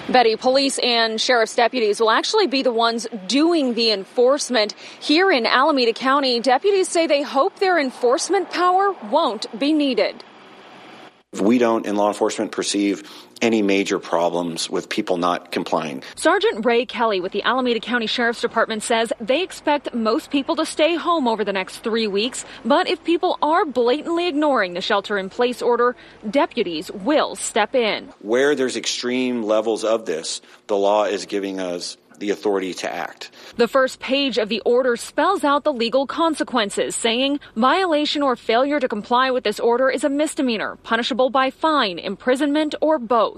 Betty, police and sheriff's deputies will actually be the ones doing the enforcement. Here in Alameda County, deputies say they hope their enforcement power won't be needed. We don't, in law enforcement, perceive any major problems with people not complying. Sergeant Ray Kelly with the Alameda County Sheriff's Department says they expect most people to stay home over the next 3 weeks. But if people are blatantly ignoring the shelter-in-place order, deputies will step in. Where there's extreme levels of this, the law is giving us the authority to act. The first page of the order spells out the legal consequences, saying violation or failure to comply with this order is a misdemeanor, punishable by fine, imprisonment, or both.